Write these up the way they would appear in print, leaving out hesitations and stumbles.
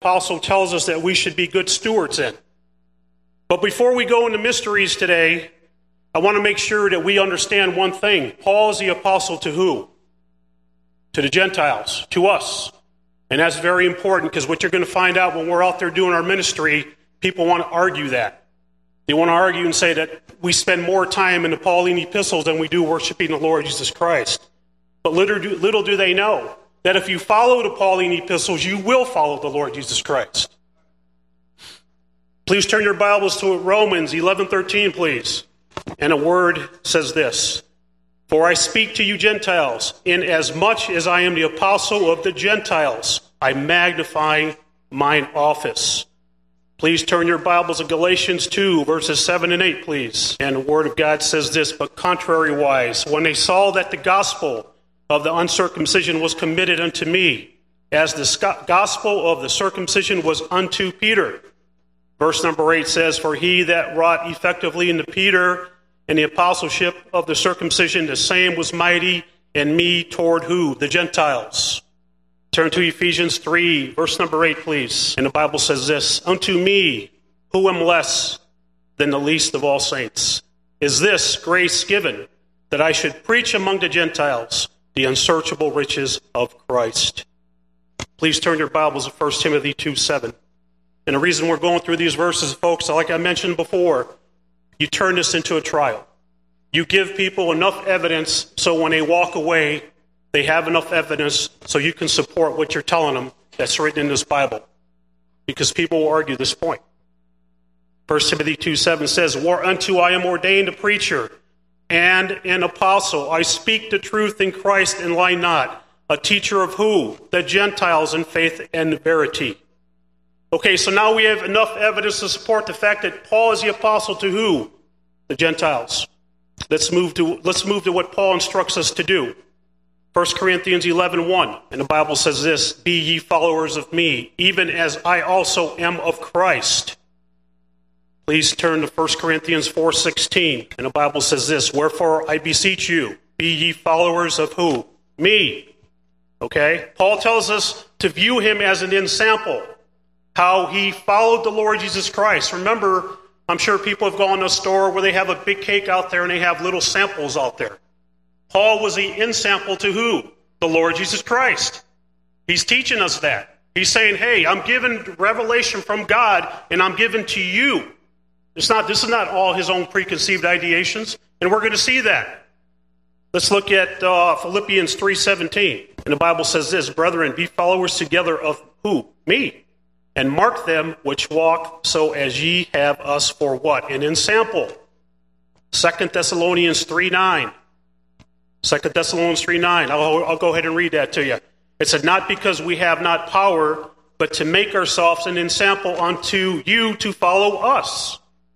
apostle tells us that we should be good stewards in. But before we go into mysteries today, I want to make sure that we understand one thing. Paul is the apostle to who? To the Gentiles, to us. And that's very important, because what you're going to find out when we're out there doing our ministry, people want to argue that. They want to argue and say that we spend more time in the Pauline epistles than we do worshiping the Lord Jesus Christ. But little do they know that if you follow the Pauline epistles, you will follow the Lord Jesus Christ. Please turn your Bibles to Romans 11:13, please. And a word says this: For I speak to you Gentiles, inasmuch as I am the apostle of the Gentiles, I magnify mine office. Please turn your Bibles to Galatians 2, verses 7 and 8, please. And the word of God says this: But contrariwise, when they saw that the gospel of the uncircumcision was committed unto me, as the gospel of the circumcision was unto Peter. Verse number 8 says, For he that wrought effectively into Peter and the apostleship of the circumcision, the same was mighty in me toward who? The Gentiles. Turn to Ephesians 3, verse number 8, please. And the Bible says this: Unto me, who am less than the least of all saints, is this grace given, that I should preach among the Gentiles the unsearchable riches of Christ. Please turn your Bibles to 1 Timothy 2:7. And the reason we're going through these verses, folks, like I mentioned before, you turn this into a trial. You give people enough evidence so when they walk away, they have enough evidence so you can support what you're telling them that's written in this Bible. Because people will argue this point. 1 Timothy 2:7 says, Whereunto I am ordained a preacher and an apostle. I speak the truth in Christ and lie not. A teacher of who? The Gentiles in faith and verity. Okay, so now we have enough evidence to support the fact that Paul is the apostle to who? The Gentiles. Let's move to what Paul instructs us to do. 1 Corinthians 11:1, and the Bible says this: Be ye followers of me, even as I also am of Christ. Please turn to 1 Corinthians 4:16, and the Bible says this: Wherefore I beseech you, be ye followers of who? Me. Okay? Paul tells us to view him as an ensample, how he followed the Lord Jesus Christ. Remember, I'm sure people have gone to a store where they have a big cake out there and they have little samples out there. Paul was the ensample to who? The Lord Jesus Christ. He's teaching us that. He's saying, hey, I'm given revelation from God and I'm given to you. This is not all his own preconceived ideations, and we're going to see that. Let's look at Philippians 3:17. And the Bible says this: Brethren, be followers together of who? Me. And mark them which walk so as ye have us for what? An ensample. 2 Thessalonians 3:9. 2 Thessalonians 3:9. I'll go ahead and read that to you. It said, Not because we have not power, but to make ourselves an ensample unto you to follow us.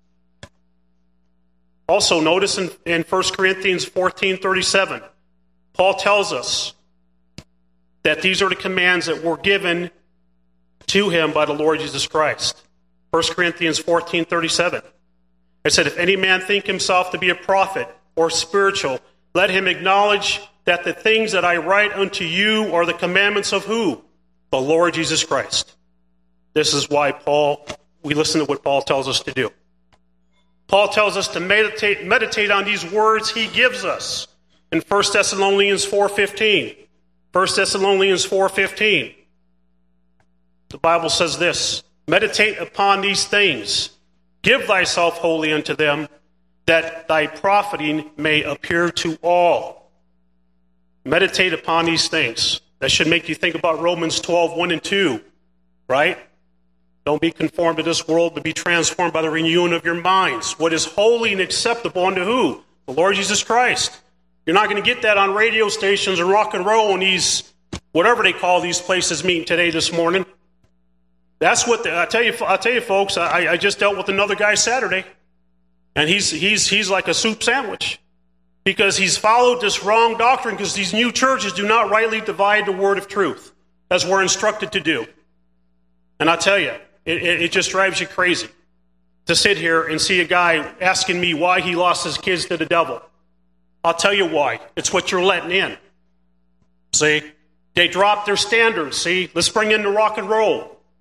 Also, notice in 1 Corinthians 14:37, Paul tells us that these are the commands that were given to him by the Lord Jesus Christ. 1 Corinthians 14:37. It said, If any man think himself to be a prophet or spiritual, let him acknowledge that the things that I write unto you are the commandments of who? The Lord Jesus Christ. This is why we listen to what Paul tells us to do. Paul tells us to meditate on these words he gives us in 1 Thessalonians 4:15. 1 Thessalonians 4:15. The Bible says this: Meditate upon these things. Give thyself wholly unto them, that thy profiting may appear to all. Meditate upon these things. That should make you think about Romans 12:1 and 2, right? Don't be conformed to this world, but be transformed by the renewing of your minds. What is holy and acceptable unto who? The Lord Jesus Christ. You're not going to get that on radio stations and rock and roll and these, whatever they call these places meeting today this morning. That's what I tell you, folks. I just dealt with another guy Saturday, and he's like a soup sandwich because he's followed this wrong doctrine. Because these new churches do not rightly divide the word of truth, as we're instructed to do. And I tell you, it just drives you crazy to sit here and see a guy asking me why he lost his kids to the devil. I'll tell you why. It's what you're letting in. See, they dropped their standards. See, let's bring in the rock and roll.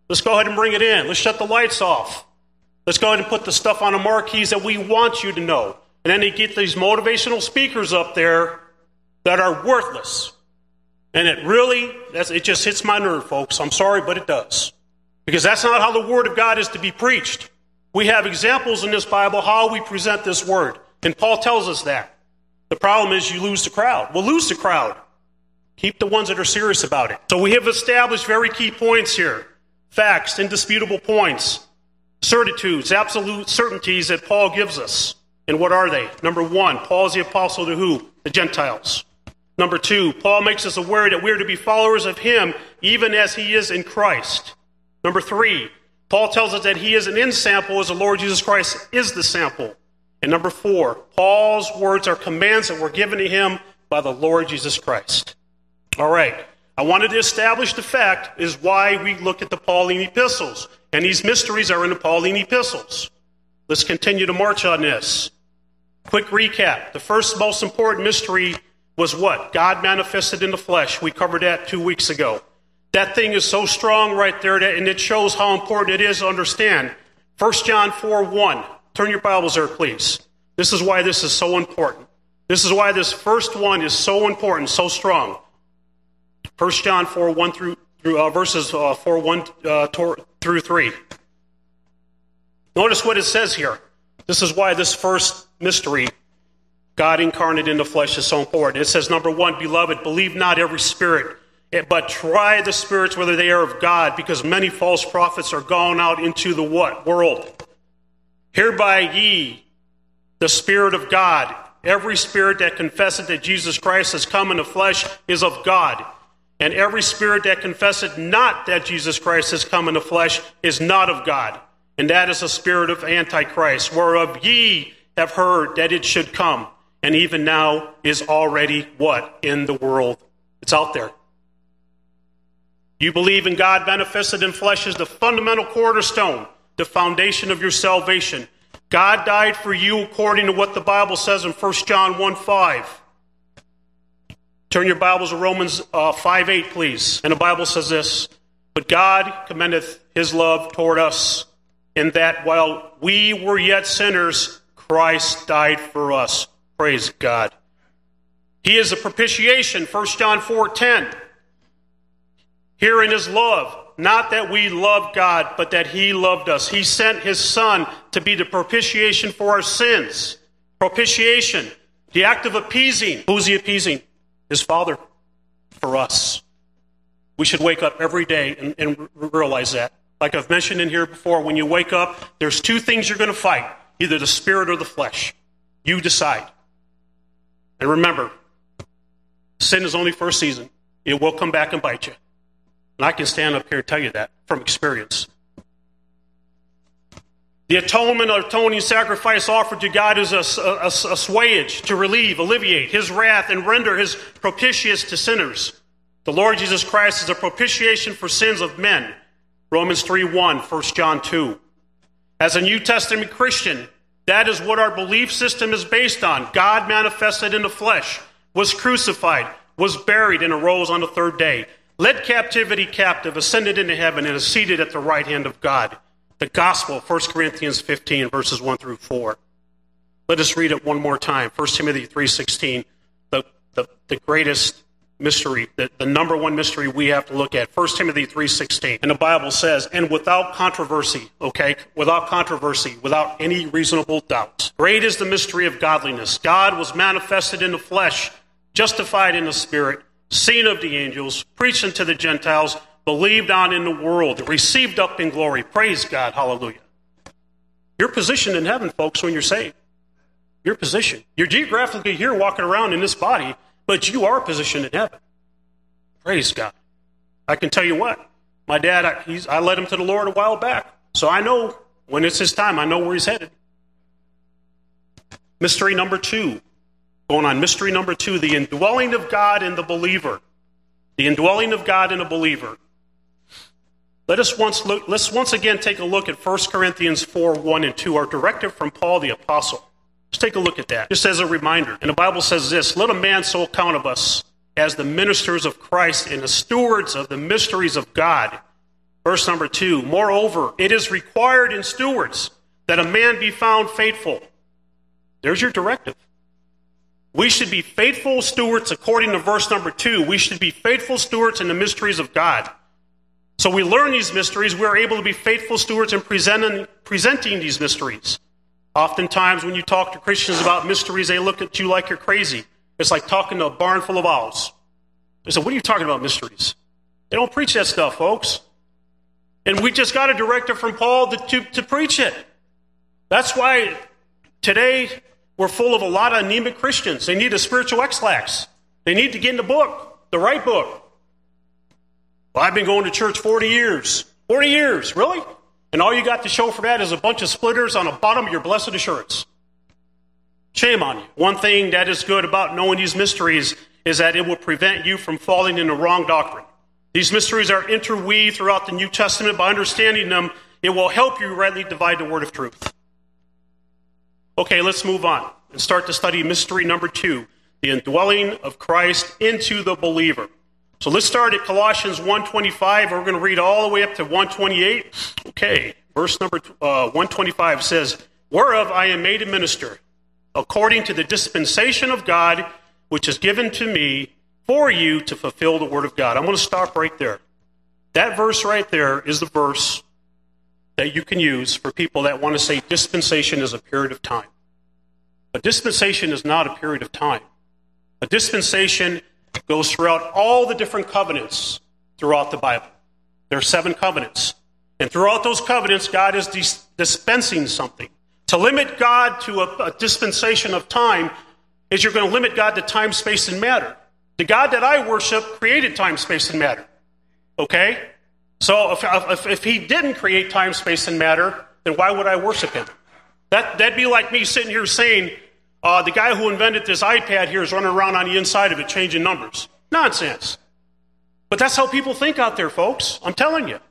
Let's go ahead and bring it in. Let's shut the lights off. Let's go ahead and put the stuff on the marquees that we want you to know. And then they get these motivational speakers up there that are worthless. And it just hits my nerve, folks. I'm sorry, but it does. Because that's not how the Word of God is to be preached. We have examples in this Bible how we present this Word. And Paul tells us that. The problem is you lose the crowd. We'll lose the crowd. Keep the ones that are serious about it. So we have established very key points here. Facts, indisputable points, certitudes, absolute certainties that Paul gives us. And what are they? Number one, Paul is the apostle to who? The Gentiles. Number two, Paul makes us aware that we're to be followers of him even as he is in Christ. Number three, Paul tells us that he is an in-sample as the Lord Jesus Christ is the sample. And number four, Paul's words are commands that were given to him by the Lord Jesus Christ. All right. I wanted to establish the fact is why we look at the Pauline epistles. And these mysteries are in the Pauline epistles. Let's continue to march on this. Quick recap. The first most important mystery was what? God manifested in the flesh. We covered that 2 weeks ago. That thing is so strong right there, and it shows how important it is to understand. 1 John 4:1. Turn your Bibles there, please. This is why this is so important. This is why this first one is so important, so strong. 1 John 4:1 through verses 4:1 through 3. Notice what it says here. This is why this first mystery, God incarnate in the flesh, is so important. It says, number one, beloved, believe not every spirit, but try the spirits whether they are of God, because many false prophets are gone out into the what? World. Hereby ye, the Spirit of God, every spirit that confesseth that Jesus Christ has come in the flesh is of God. And every spirit that confesseth not that Jesus Christ has come in the flesh is not of God. And that is the spirit of Antichrist, whereof ye have heard that it should come, and even now is already what? In the world. It's out there. You believe in God manifested in flesh as the fundamental cornerstone, the foundation of your salvation. God died for you according to what the Bible says in 1 John 1:5. Turn your Bibles to Romans 5:8, please. And the Bible says this, but God commendeth his love toward us, in that while we were yet sinners, Christ died for us. Praise God. He is a propitiation, 1 John 4:10. Herein is love, not that we loved God, but that he loved us. He sent his Son to be the propitiation for our sins. Propitiation, the act of appeasing. Who's he appeasing? His Father, for us. We should wake up every day and realize that. Like I've mentioned in here before, when you wake up, there's two things you're going to fight, either the spirit or the flesh. You decide. And remember, sin is only for a season. It will come back and bite you. And I can stand up here and tell you that from experience. The atonement or atoning sacrifice offered to God is a assuage to relieve, alleviate his wrath and render his propitious to sinners. The Lord Jesus Christ is a propitiation for sins of men. Romans 3:1, 1 John 2. As a New Testament Christian, that is what our belief system is based on. God manifested in the flesh, was crucified, was buried, and arose on the third day. Led captivity captive, ascended into heaven, and is seated at the right hand of God. The gospel, 1 Corinthians 15, verses 1 through 4. Let us read it one more time. 1 Timothy 3:16, the greatest mystery, the number one mystery we have to look at. 1 Timothy 3:16. And the Bible says, and without controversy, okay? Without controversy, without any reasonable doubt. Great is the mystery of godliness. God was manifested in the flesh, justified in the spirit, seen of the angels, preached unto the Gentiles, believed on in the world, received up in glory. Praise God. Hallelujah. You're positioned in heaven, folks, when you're saved. You're positioned. You're geographically here walking around in this body, but you are positioned in heaven. Praise God. I can tell you what. My dad, I led him to the Lord a while back. So I know when it's his time, I know where he's headed. Mystery number 2. Going on, mystery number 2, the indwelling of God in the believer. The indwelling of God in a believer. Let's once again take a look at 1 Corinthians 4:1 and 2, our directive from Paul the Apostle. Let's take a look at that, just as a reminder. And the Bible says this, let a man so account of us as the ministers of Christ and the stewards of the mysteries of God. Verse number 2, moreover, it is required in stewards that a man be found faithful. There's your directive. We should be faithful stewards according to verse number 2. We should be faithful stewards in the mysteries of God. So we learn these mysteries. We're able to be faithful stewards in presenting these mysteries. Oftentimes when you talk to Christians about mysteries, they look at you like you're crazy. It's like talking to a barn full of owls. They say, what are you talking about mysteries? They don't preach that stuff, folks. And we just got a directive from Paul to preach it. That's why today we're full of a lot of anemic Christians. They need a spiritual X-lax. They need to get in the book, the right book. Well, I've been going to church 40 years. 40 years, really? And all you got to show for that is a bunch of splitters on the bottom of your blessed assurance. Shame on you. One thing that is good about knowing these mysteries is that it will prevent you from falling in the wrong doctrine. These mysteries are interweaved throughout the New Testament. By understanding them, it will help you rightly divide the word of truth. Okay, let's move on and start to study mystery number 2, the indwelling of Christ into the believer. So let's start at Colossians 1:25. We're going to read all the way up to 1:28. Okay, verse number 1:25 says, whereof I am made a minister, according to the dispensation of God, which is given to me for you to fulfill the word of God. I'm going to stop right there. That verse right there is the verse that you can use for people that want to say dispensation is a period of time. A dispensation is not a period of time. A dispensation goes throughout all the different covenants throughout the Bible. There are 7 covenants. And throughout those covenants, God is dispensing something. To limit God to a dispensation of time is you're going to limit God to time, space, and matter. The God that I worship created time, space, and matter. Okay? So if he didn't create time, space, and matter, then why would I worship him? That'd be like me sitting here saying, the guy who invented this iPad here is running around on the inside of it changing numbers. Nonsense. But that's how people think out there, folks. I'm telling you.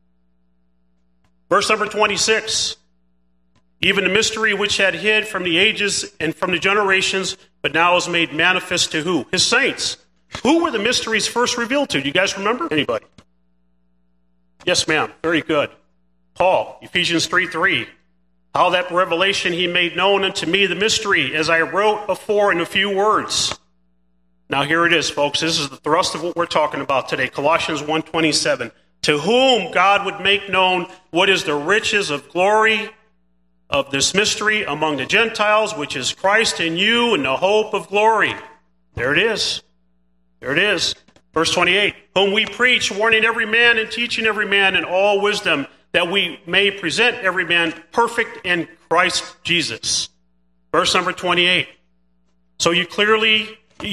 Verse number 26. Even the mystery which had hid from the ages and from the generations, but now is made manifest to who? His saints. Who were the mysteries first revealed to? Do you guys remember? Anybody? Yes, ma'am. Very good. Paul, Ephesians 3:3. How that revelation he made known unto me the mystery, as I wrote before in a few words. Now here it is, folks. This is the thrust of what we're talking about today. Colossians 1:27. To whom God would make known what is the riches of glory of this mystery among the Gentiles, which is Christ in you and the hope of glory. There it is. There it is. Verse 28. Whom we preach, warning every man and teaching every man in all wisdom, that we may present every man perfect in Christ Jesus. Verse number 28. So clearly,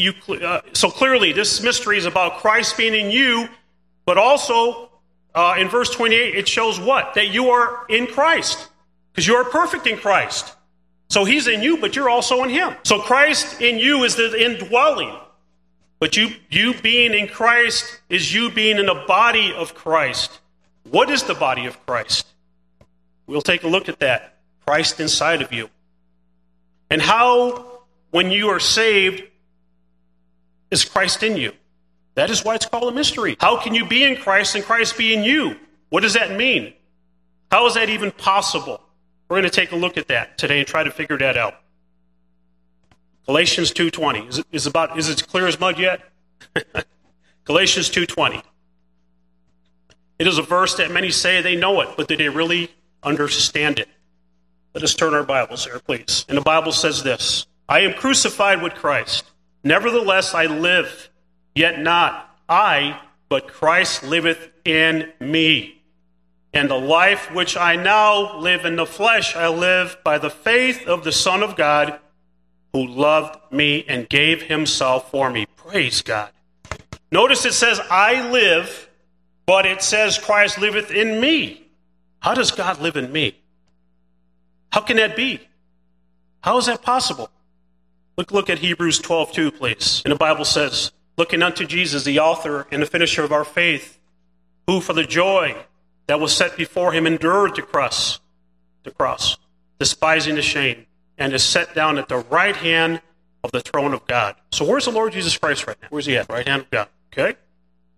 this mystery is about Christ being in you, but also in verse 28, it shows what? That you are in Christ, because you are perfect in Christ. So he's in you, but you're also in him. So Christ in you is the indwelling. But you being in Christ is you being in the body of Christ. What is the body of Christ? We'll take a look at that. Christ inside of you. And how, when you are saved, is Christ in you? That is why it's called a mystery. How can you be in Christ and Christ be in you? What does that mean? How is that even possible? We're going to take a look at that today and try to figure that out. Galatians 2:20. Is it clear as mud yet? Galatians 2:20. It is a verse that many say they know it, but do they really understand it? Let us turn our Bibles there, please. And the Bible says this: I am crucified with Christ. Nevertheless I live, yet not I, but Christ liveth in me. And the life which I now live in the flesh, I live by the faith of the Son of God, who loved me and gave himself for me. Praise God. Notice it says, I live, but it says Christ liveth in me. How does God live in me? How can that be? How is that possible? Look at Hebrews 12:2, please. And the Bible says, looking unto Jesus, the author and the finisher of our faith, who for the joy that was set before him endured the cross, despising the shame, and is set down at the right hand of the throne of God. So where's the Lord Jesus Christ right now? Where's he at? Right hand of God. Okay?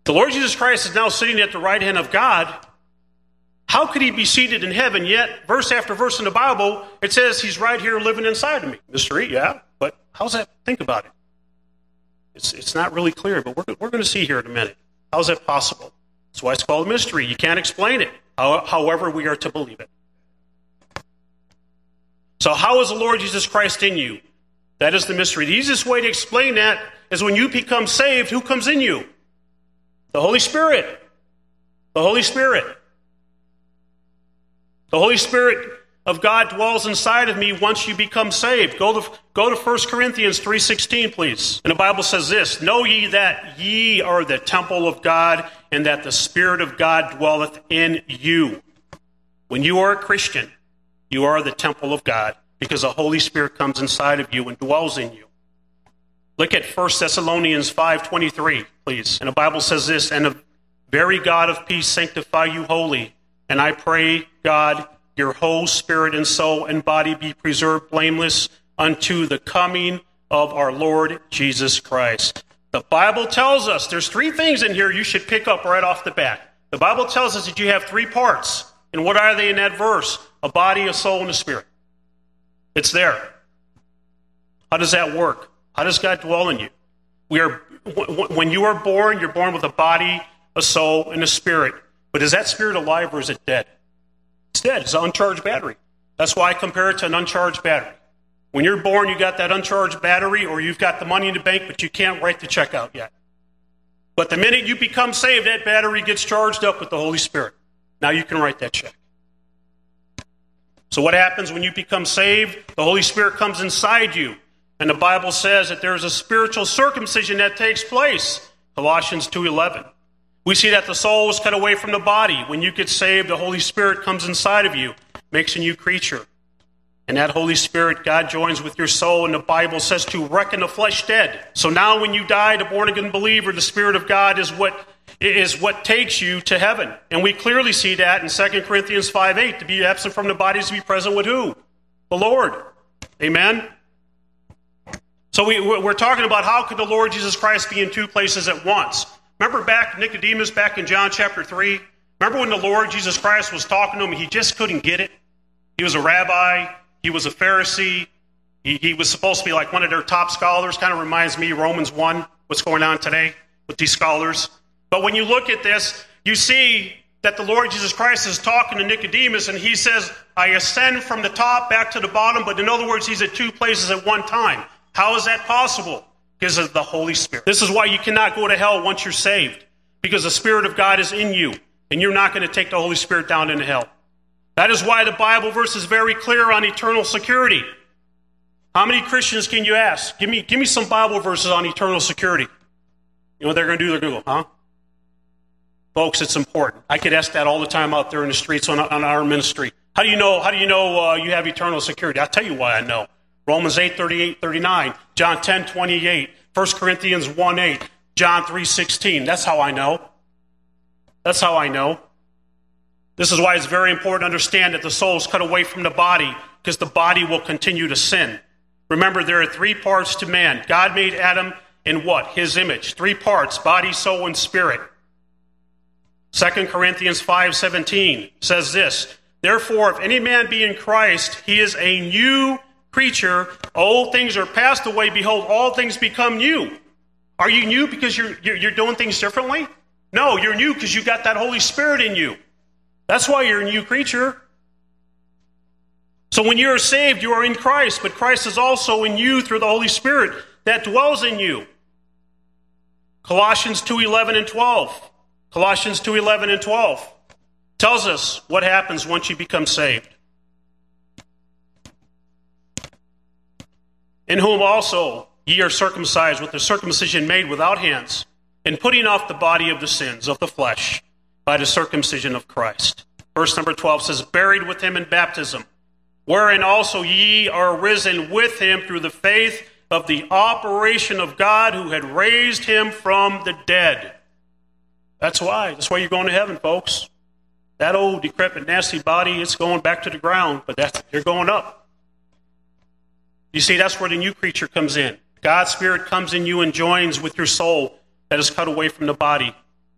The Lord Jesus Christ is now sitting at the right hand of God. How could he be seated in heaven? Yet, verse after verse in the Bible, it says he's right here living inside of me. Mystery, yeah, but how's that? Think about it. It's not really clear, but we're going to see here in a minute. How's that possible? That's why it's called a mystery. You can't explain it. However, we are to believe it. So how is the Lord Jesus Christ in you? That is the mystery. The easiest way to explain that is when you become saved, who comes in you? The Holy Spirit. The Holy Spirit. The Holy Spirit of God dwells inside of me once you become saved. Go to 1 Corinthians 3:16, please. And the Bible says this, know ye that ye are the temple of God, and that the Spirit of God dwelleth in you. When you are a Christian, you are the temple of God, because the Holy Spirit comes inside of you and dwells in you. Look at 1 Thessalonians 5:23, please. And the Bible says this, and the very God of peace sanctify you wholly. And I pray, God, your whole spirit and soul and body be preserved blameless unto the coming of our Lord Jesus Christ. The Bible tells us there's three things in here you should pick up right off the bat. The Bible tells us that you have three parts. And what are they in that verse? A body, a soul, and a spirit. It's there. How does that work? How does God dwell in you? When you are born, you're born with a body, a soul, and a spirit. But is that spirit alive or is it dead? It's dead. It's an uncharged battery. That's why I compare it to an uncharged battery. When you're born, you got that uncharged battery, or you've got the money in the bank, but you can't write the check out yet. But the minute you become saved, that battery gets charged up with the Holy Spirit. Now you can write that check. So what happens when you become saved? The Holy Spirit comes inside you. And the Bible says that there's a spiritual circumcision that takes place. Colossians 2:11. We see that the soul is cut away from the body. When you get saved, the Holy Spirit comes inside of you, makes a new creature. And that Holy Spirit, God joins with your soul, and the Bible says to reckon the flesh dead. So now when you die, the born-again believer, the Spirit of God is what takes you to heaven. And we clearly see that in 2 Corinthians 5:8, to be absent from the body is to be present with who? The Lord. Amen? So we're talking about how could the Lord Jesus Christ be in two places at once? Remember Nicodemus back in John chapter 3? Remember when the Lord Jesus Christ was talking to him and he just couldn't get it? He was a rabbi. He was a Pharisee. He was supposed to be like one of their top scholars. Kind of reminds me of Romans 1, what's going on today with these scholars. But when you look at this, you see that the Lord Jesus Christ is talking to Nicodemus, and he says, I ascend from the top back to the bottom, but in other words, he's at two places at one time. How is that possible? Because of the Holy Spirit. This is why you cannot go to hell once you're saved, because the Spirit of God is in you, and you're not going to take the Holy Spirit down into hell. That is why the Bible verse is very clear on eternal security. How many Christians can you ask? Give me some Bible verses on eternal security. You know what they're going to do? They're going to go, huh? Folks, it's important. I could ask that all the time out there in the streets on our ministry. How do you know you have eternal security? I'll tell you why I know. Romans 8:38-39, John 10:28, 1 Corinthians 1:8, John 3:16. That's how I know. That's how I know. This is why it's very important to understand that the soul is cut away from the body, because the body will continue to sin. Remember, there are three parts to man. God made Adam in what? His image. Three parts, body, soul, and spirit. 2 Corinthians 5:17 says this, therefore, if any man be in Christ, he is a new creature. Old things are passed away. Behold, all things become new. Are you new because you're doing things differently? No, you're new because you got that Holy Spirit in you. That's why you're a new creature. So when you are saved, you are in Christ, but Christ is also in you through the Holy Spirit that dwells in you. Colossians 2:11 and 12. Colossians 2:11 and 12 tells us what happens once you become saved. In whom also ye are circumcised with the circumcision made without hands, and putting off the body of the sins of the flesh by the circumcision of Christ. Verse number 12 says, buried with him in baptism, wherein also ye are risen with him through the faith of the operation of God who had raised him from the dead. That's why. That's why you're going to heaven, folks. That old, decrepit, nasty body, it's going back to the ground, but you're going up. You see, that's where the new creature comes in. God's Spirit comes in you and joins with your soul that is cut away from the body.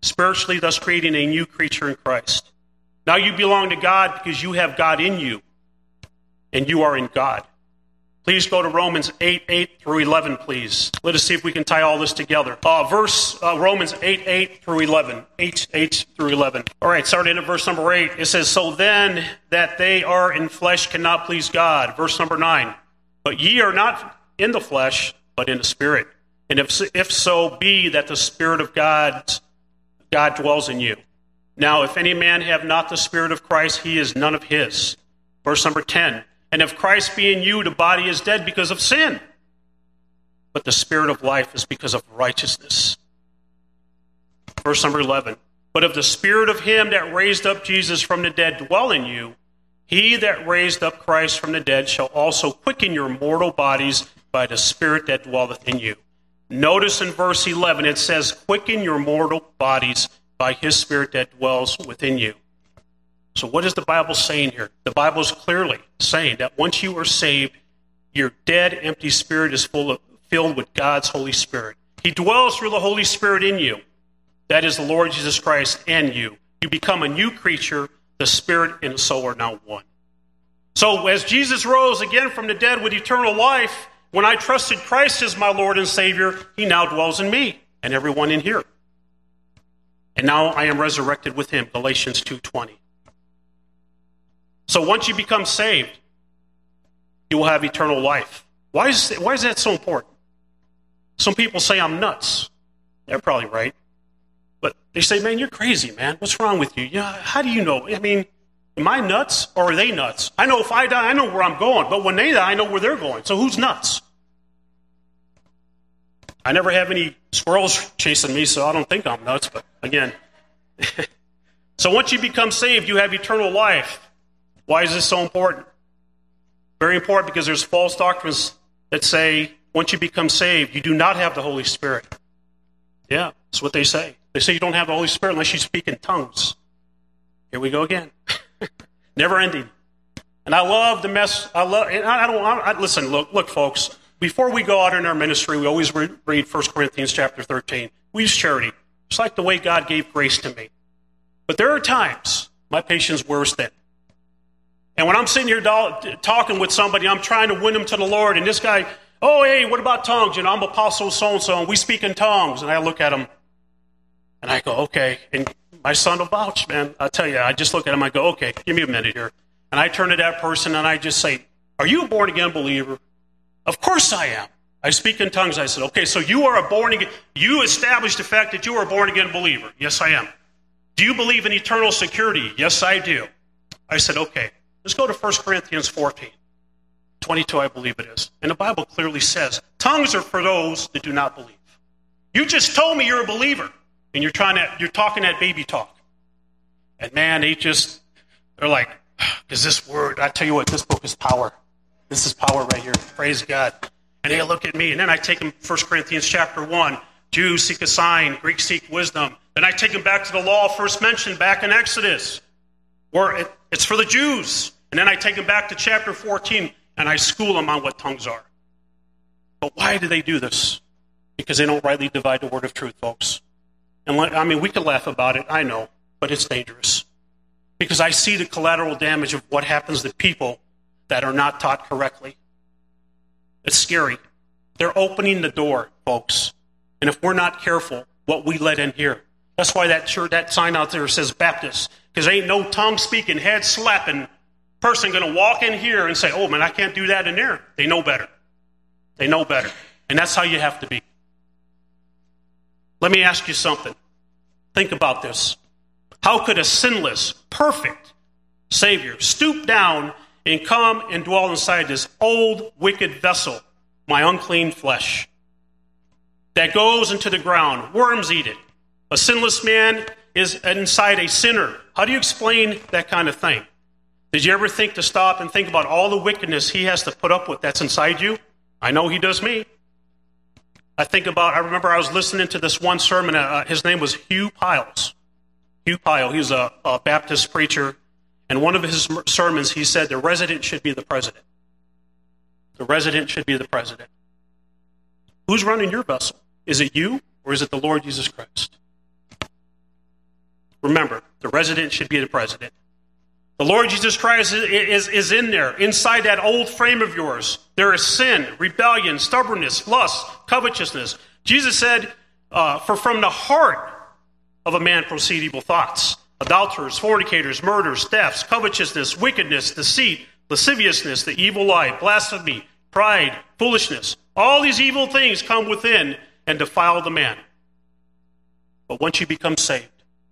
spiritually thus creating a new creature in Christ. Now you belong to God because you have God in you, and you are in God. Please go to Romans 8 through 11, please. Let us see if we can tie all this together. Romans 8 through 11. 8 through 11. All right, starting at verse number 8. It says, so then that they are in flesh cannot please God. Verse number 9. But ye are not in the flesh, but in the Spirit. And if so be that the Spirit of God dwells in you. Now, if any man have not the Spirit of Christ, he is none of his. Verse number 10. And if Christ be in you, the body is dead because of sin, but the Spirit of life is because of righteousness. Verse number 11. But if the Spirit of him that raised up Jesus from the dead dwell in you, he that raised up Christ from the dead shall also quicken your mortal bodies by the Spirit that dwelleth in you. Notice in verse 11, it says, quicken your mortal bodies by his Spirit that dwells within you. So what is the Bible saying here? The Bible is clearly saying that once you are saved, your dead, empty spirit is filled with God's Holy Spirit. He dwells through the Holy Spirit in you. That is the Lord Jesus Christ and you. You become a new creature. The Spirit and the soul are now one. So as Jesus rose again from the dead with eternal life, when I trusted Christ as my Lord and Savior, he now dwells in me and everyone in here. And now I am resurrected with him, Galatians 2:20. So once you become saved, you will have eternal life. Why is that so important? Some people say I'm nuts. They're probably right. But they say, man, you're crazy, man. What's wrong with you? Yeah, how do you know? I mean, am I nuts or are they nuts? I know if I die, I know where I'm going. But when they die, I know where they're going. So who's nuts? I never have any squirrels chasing me, so I don't think I'm nuts. But again, so once you become saved, you have eternal life. Why is this so important? Very important because there's false doctrines that say once you become saved, you do not have the Holy Spirit. Yeah, that's what they say. They say you don't have the Holy Spirit unless you speak in tongues. Here we go again. Never ending. And I love the mess. Listen, look, folks. Before we go out in our ministry, we always read 1 Corinthians chapter 13. We use charity. It's like the way God gave grace to me. But there are times my patience wears thin. And when I'm sitting here talking with somebody, I'm trying to win them to the Lord, and this guy, oh, hey, what about tongues? You know, I'm apostle so-and-so, and we speak in tongues. And I look at him, and I go, okay. And my son will vouch, man. I'll tell you, I just look at him, I go, okay, give me a minute here. And I turn to that person, and I just say, are you a born-again believer? Of course I am. I speak in tongues. I said, okay, so you are a born-again, you established the fact that you are a born-again believer. Yes, I am. Do you believe in eternal security? Yes, I do. I said, okay. Let's go to 1 Corinthians 14, 22, I believe it is. And the Bible clearly says, tongues are for those that do not believe. You just told me you're a believer, and you're talking that baby talk. And man, they're like, is this word, I tell you what, this book is power. This is power right here. Praise God. And they look at me, and then I take them 1 Corinthians chapter 1. Jews seek a sign, Greeks seek wisdom. Then I take them back to the law first mentioned back in Exodus, where it's for the Jews. And then I take them back to chapter 14, and I school them on what tongues are. But why do they do this? Because they don't rightly divide the word of truth, folks. And we can laugh about it, I know, but it's dangerous. Because I see the collateral damage of what happens to people that are not taught correctly. It's scary. They're opening the door, folks. And if we're not careful, what we let in here. That's why that sign out there says Baptist. Because ain't no tongue-speaking, head-slapping person going to walk in here and say, oh, man, I can't do that in there. They know better. They know better. And that's how you have to be. Let me ask you something. Think about this. How could a sinless, perfect Savior stoop down and come and dwell inside this old, wicked vessel, my unclean flesh, that goes into the ground? Worms eat it. A sinless man is inside a sinner. How do you explain that kind of thing? Did you ever think to stop and think about all the wickedness he has to put up with that's inside you? I know he does me. I remember I was listening to this one sermon. His name was Hugh Piles. Hugh Pyle, he's a Baptist preacher. And one of his sermons, he said, the resident should be the president. The resident should be the president. Who's running your vessel? Is it you or is it the Lord Jesus Christ? Remember, the resident should be the president. The Lord Jesus Christ is in there, inside that old frame of yours. There is sin, rebellion, stubbornness, lust, covetousness. Jesus said, for from the heart of a man proceed evil thoughts. Adulterers, fornicators, murders, thefts, covetousness, wickedness, deceit, lasciviousness, the evil life, blasphemy, pride, foolishness. All these evil things come within and defile the man. But once you become saved,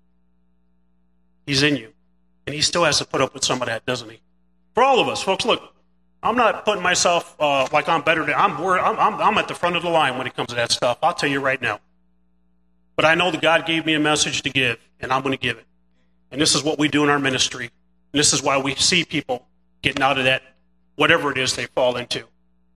he's in you. And he still has to put up with some of that, doesn't he? For all of us, folks, look, I'm not putting myself like I'm better than, I'm at the front of the line when it comes to that stuff. I'll tell you right now. But I know that God gave me a message to give, and I'm going to give it. And this is what we do in our ministry. And this is why we see people getting out of that, whatever it is they fall into.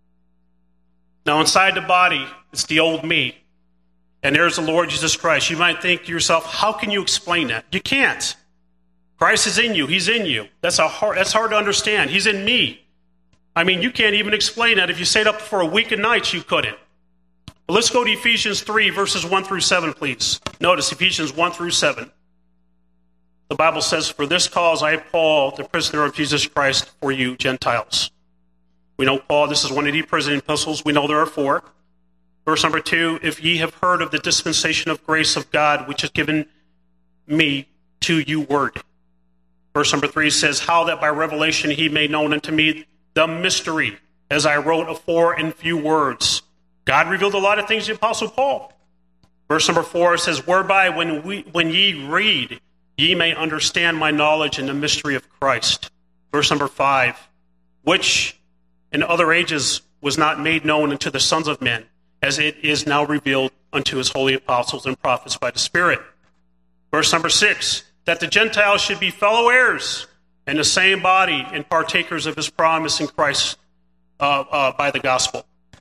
Now, inside the body, it's the old me. And there's the Lord Jesus Christ. You might think to yourself, how can you explain that? You can't. Christ is in you. He's in you. That's hard to understand. He's in me. I mean, you can't even explain that. If you stayed up for a week and nights, you couldn't. But let's go to Ephesians 3, verses 1 through 7, please. Notice Ephesians 1 through 7. The Bible says, for this cause I, Paul, the prisoner of Jesus Christ, for you Gentiles. We know Paul, this is one of the prison epistles. We know there are 4. Verse number 2, if ye have heard of the dispensation of grace of God, which is given me to you word. Verse number 3 says, how that by revelation he made known unto me the mystery, as I wrote afore in few words. God revealed a lot of things to the Apostle Paul. Verse number 4 says, whereby when ye read, ye may understand my knowledge in the mystery of Christ. Verse number 5, which in other ages was not made known unto the sons of men, as it is now revealed unto his holy apostles and prophets by the Spirit. Verse number 6, that the Gentiles should be fellow heirs in the same body and partakers of his promise in Christ by the gospel.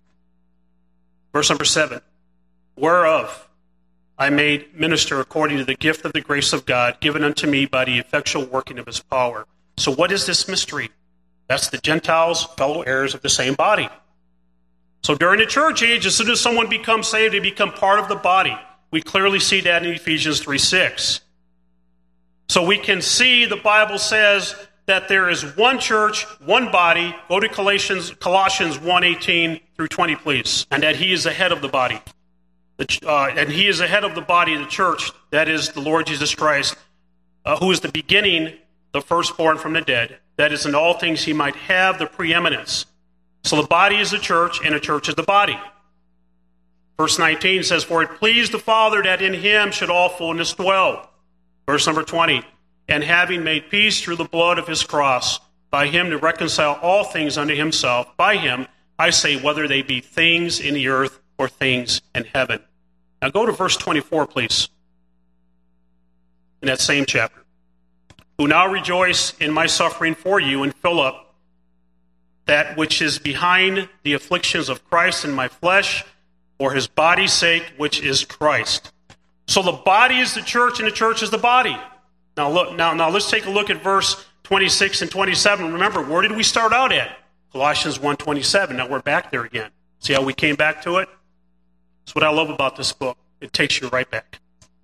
Verse number 7, whereof I made minister according to the gift of the grace of God given unto me by the effectual working of his power. So what is this mystery? That's the Gentiles, fellow heirs of the same body. So during the church age, as soon as someone becomes saved, they become part of the body. We clearly see that in Ephesians 3:6. So we can see the Bible says that there is one church, one body. Go to Colossians 1:18 through 20, please. And that he is the head of the body. And he is the head of the body of the church. That is the Lord Jesus Christ, who is the beginning, the firstborn from the dead. That is in all things he might have the preeminence. So the body is the church, and the church is the body. Verse 19 says, for it pleased the Father that in him should all fullness dwell. Verse number 20, and having made peace through the blood of his cross, by him to reconcile all things unto himself. By him, I say, whether they be things in the earth or things in heaven. Now go to verse 24, please, in that same chapter. Who now rejoice in my suffering for you, and fill up that which is behind the afflictions of Christ in my flesh, for his body's sake, which is Christ. So the body is the church, and the church is the body. Now look. Now let's take a look at verse 26 and 27. Remember, where did we start out at? Colossians 1:27. Now we're back there again. See how we came back to it? That's what I love about this book. It takes you right back.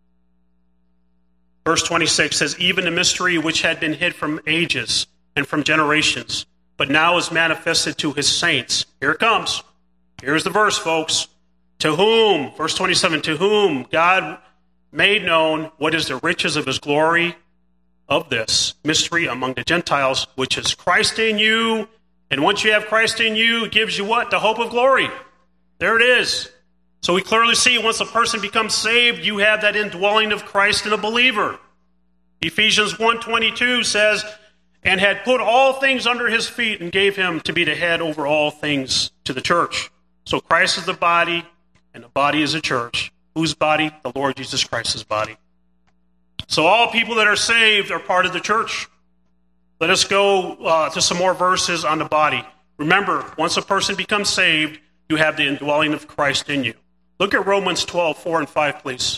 Verse 26 says, even the mystery which had been hid from ages and from generations, but now is manifested to his saints. Here it comes. Here's the verse, folks. To whom, verse 27, to whom God made known what is the riches of his glory of this mystery among the Gentiles, which is Christ in you. And once you have Christ in you, it gives you what? The hope of glory. There it is. So we clearly see once a person becomes saved, you have that indwelling of Christ in a believer. Ephesians 1:22 says, and had put all things under his feet and gave him to be the head over all things to the church. So Christ is the body, and the body is the church. Whose body? The Lord Jesus Christ's body. So all people that are saved are part of the church. Let us go to some more verses on the body. Remember, once a person becomes saved, you have the indwelling of Christ in you. Look at Romans 12:4 and 5, please.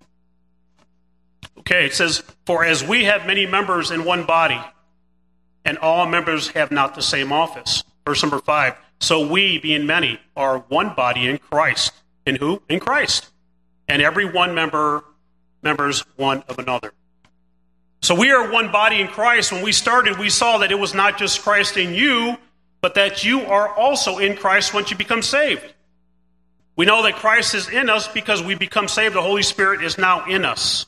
Okay, it says, for as we have many members in one body, and all members have not the same office. Verse number 5, so we, being many, are one body in Christ. In who? In Christ. And every one members one of another. So we are one body in Christ. When we started, we saw that it was not just Christ in you, but that you are also in Christ once you become saved. We know that Christ is in us because we become saved. The Holy Spirit is now in us.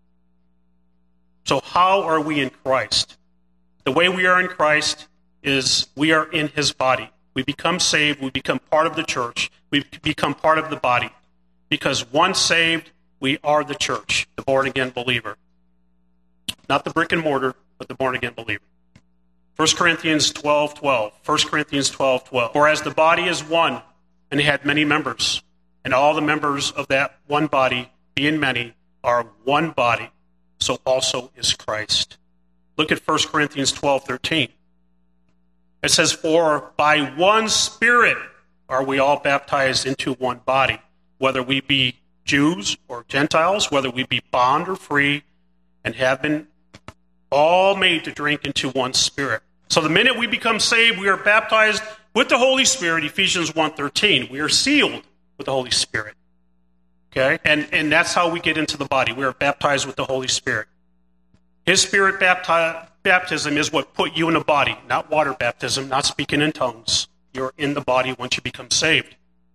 So how are we in Christ? The way we are in Christ is we are in his body. We become saved. We become part of the church. We become part of the body. Because once saved, we are the church, the born-again believer. Not the brick and mortar, but the born-again believer. 1 Corinthians 12:12. 1 Corinthians 12:12. For as the body is one, and it had many members, and all the members of that one body, being many, are one body, so also is Christ. Look at 1 Corinthians 12:13. It says, for by one Spirit are we all baptized into one body, whether we be Jews or Gentiles, whether we be bond or free, and have been all made to drink into one Spirit. So the minute we become saved, we are baptized with the Holy Spirit, Ephesians 1:13. We are sealed with the Holy Spirit. Okay? And that's how we get into the body. We are baptized with the Holy Spirit. His Spirit baptism is what put you in the body, not water baptism, not speaking in tongues. You're in the body once you become saved.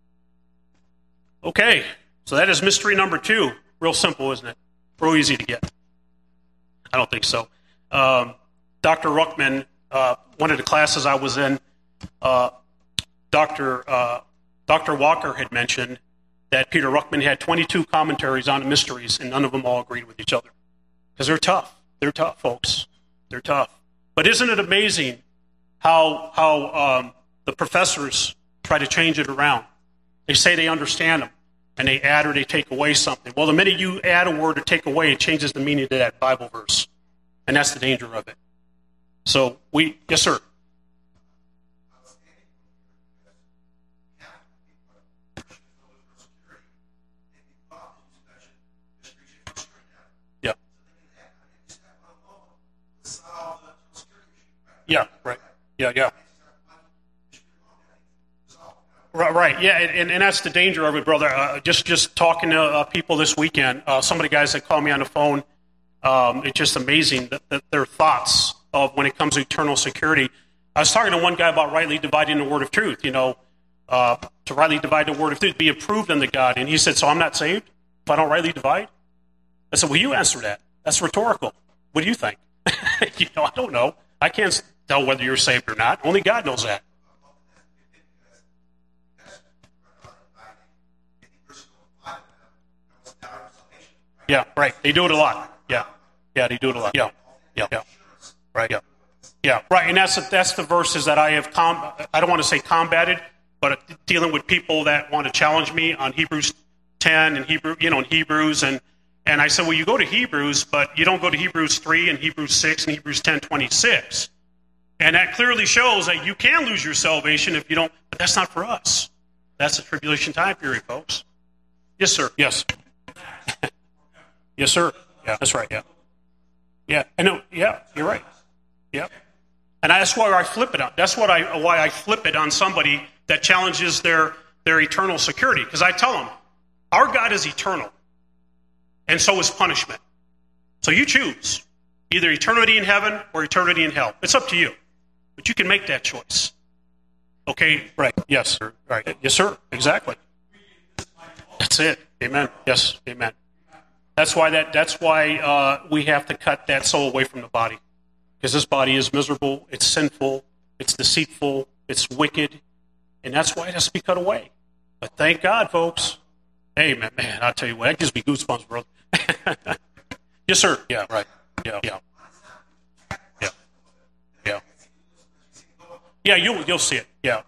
Okay, so that is mystery number 2. Real simple, isn't it? Real easy to get. I don't think so. Dr. Ruckman, one of the classes I was in, Dr. Walker had mentioned that Peter Ruckman had 22 commentaries on the mysteries, and none of them all agreed with each other. Because they're tough. They're tough, folks. They're tough. But isn't it amazing how the professors try to change it around? They say they understand them, and they add or they take away something. Well, the minute you add a word or take away, it changes the meaning to that Bible verse. And that's the danger of it. So yes, sir. Yeah. Yeah, right. Yeah. Right, yeah, and that's the danger of it, brother. Just talking to people this weekend, some of the guys that call me on the phone, it's just amazing that their thoughts of when it comes to eternal security. I was talking to one guy about rightly dividing the word of truth, to rightly divide the word of truth, be approved unto God. And he said, so I'm not saved if I don't rightly divide? I said, well, you answer that. That's rhetorical. What do you think? I don't know. I can't tell whether you're saved or not. Only God knows that. Yeah, right. They do it a lot. Yeah, they do it a lot. Yeah. Right. Yeah. Right. And that's the verses that I have. I don't want to say combated, but dealing with people that want to challenge me on Hebrews 10 and Hebrews and I said, well, you go to Hebrews, but you don't go to Hebrews 3 and Hebrews 6 and Hebrews 10:26, and that clearly shows that you can lose your salvation if you don't. But that's not for us. That's the tribulation time period, folks. Yes, sir. Yes. Yes, sir. Yeah, that's right. Yeah. I know. Yeah, you're right. Yeah. And that's why I flip it on. That's why I flip it on somebody that challenges their eternal security. Because I tell them, our God is eternal, and so is punishment. So you choose either eternity in heaven or eternity in hell. It's up to you, but you can make that choice. Okay. Right. Yes, sir. Right. Yes, sir. Exactly. That's it. Amen. Yes. Amen. That's why we have to cut that soul away from the body. Because this body is miserable, it's sinful, it's deceitful, it's wicked, and that's why it has to be cut away. But thank God, folks. Hey, man, I'll tell you what, that gives me goosebumps, brother. Yes, sir. Yeah, right. Yeah. Yeah, you'll see it. Yeah.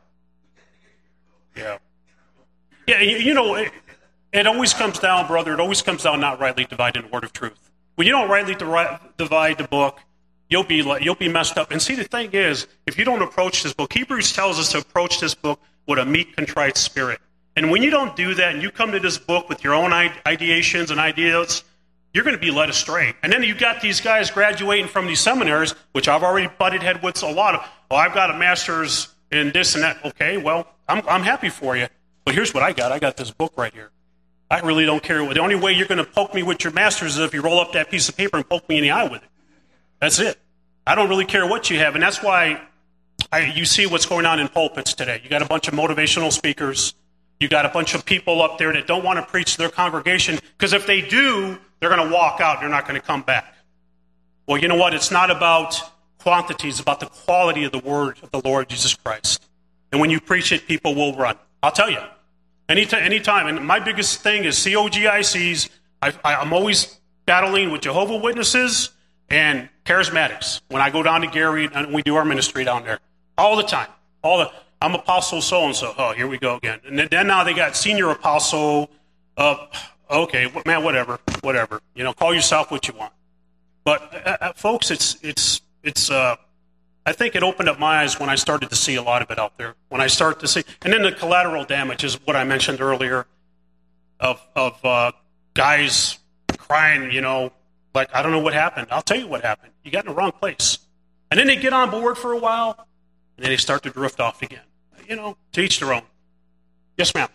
It always comes down, brother, not rightly dividing the word of truth. When you don't rightly divide the book, you'll be messed up. And see, the thing is, if you don't approach this book, Hebrews tells us to approach this book with a meek, contrite spirit. And when you don't do that, and you come to this book with your own ideations and ideas, you're going to be led astray. And then you've got these guys graduating from these seminaries, which I've already butted head with a lot of. Well, I've got a master's in this and that. Okay, well, I'm happy for you. But here's what I got. I got this book right here. I really don't care. The only way you're going to poke me with your master's is if you roll up that piece of paper and poke me in the eye with it. That's it. I don't really care what you have. And that's why you see what's going on in pulpits today. You got a bunch of motivational speakers. You got a bunch of people up there that don't want to preach to their congregation, because if they do, they're going to walk out. They're not going to come back. Well, you know what? It's not about quantity. It's about the quality of the word of the Lord Jesus Christ. And when you preach it, people will run. I'll tell you. Anytime. And my biggest thing is COGICs. I'm always battling with Jehovah's Witnesses and charismatics. When I go down to Gary and we do our ministry down there. All the time. I'm apostle so-and-so. Oh, here we go again. And then now they got senior apostle. Okay, man, whatever. You know, call yourself what you want. But folks, it's I think it opened up my eyes when I started to see a lot of it out there. When I start to see, and then the collateral damage is what I mentioned earlier of guys crying, you know, like, I don't know what happened. I'll tell you what happened. You got in the wrong place. And then they get on board for a while, and then they start to drift off again. You know, to each their own. Yes, ma'am.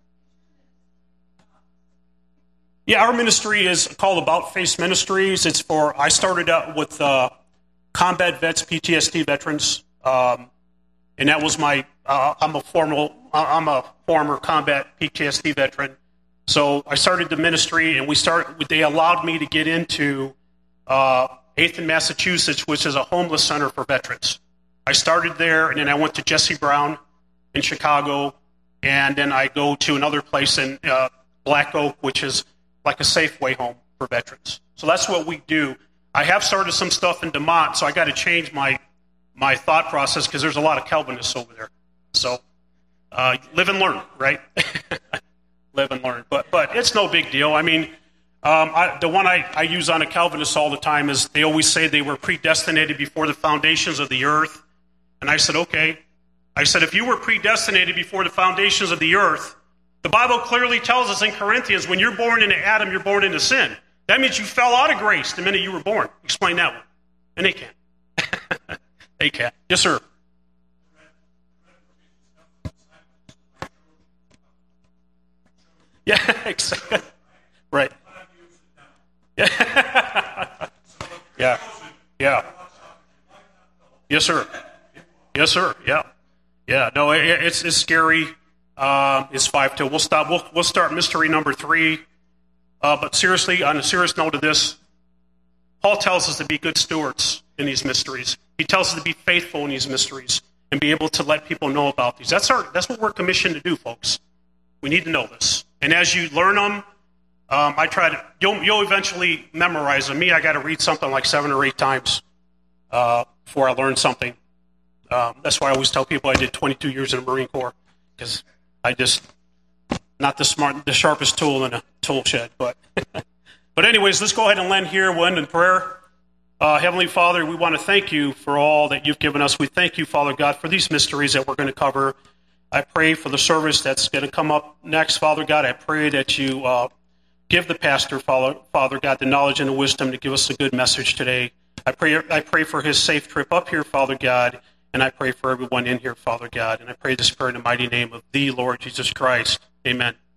Yeah, our ministry is called About Face Ministries. I started out with combat vets, PTSD veterans, and that was I'm a former combat PTSD veteran. So I started the ministry, and they allowed me to get into 8th in Massachusetts, which is a homeless center for veterans. I started there, and then I went to Jesse Brown in Chicago, and then I go to another place in Black Oak, which is like a Safeway home for veterans. So that's what we do. I have started some stuff in DeMont, so I got to change my thought process because there's a lot of Calvinists over there. So live and learn, right? Live and learn. But it's no big deal. I mean, the one I use on a Calvinist all the time is they always say they were predestinated before the foundations of the earth. And I said, okay. I said, if you were predestinated before the foundations of the earth, the Bible clearly tells us in Corinthians, when you're born into Adam, you're born into sin. That means you fell out of grace the minute you were born. Explain that one. And they can't. They can't. Yes, sir. Yeah, exactly. Right. Yeah. Yeah. Yes, sir. Yes, sir. Yeah. Yeah. No, it's scary. It's 5 till. We'll stop. We'll start mystery number 3. But seriously, on a serious note of this, Paul tells us to be good stewards in these mysteries. He tells us to be faithful in these mysteries and be able to let people know about these. That's what we're commissioned to do, folks. We need to know this. And as you learn them, you'll eventually memorize them. Me, I got to read something like 7 or 8 times before I learn something. That's why I always tell people I did 22 years in the Marine Corps, because I just not the sharpest tool in a tool shed. But anyways, let's go ahead and land here. We'll end in prayer. Heavenly Father, we want to thank you for all that you've given us. We thank you, Father God, for these mysteries that we're going to cover. I pray for the service that's going to come up next, Father God. I pray that you give the pastor, Father God, the knowledge and the wisdom to give us a good message today. I pray for his safe trip up here, Father God, and I pray for everyone in here, Father God. And I pray this prayer in the mighty name of the Lord Jesus Christ. Amen.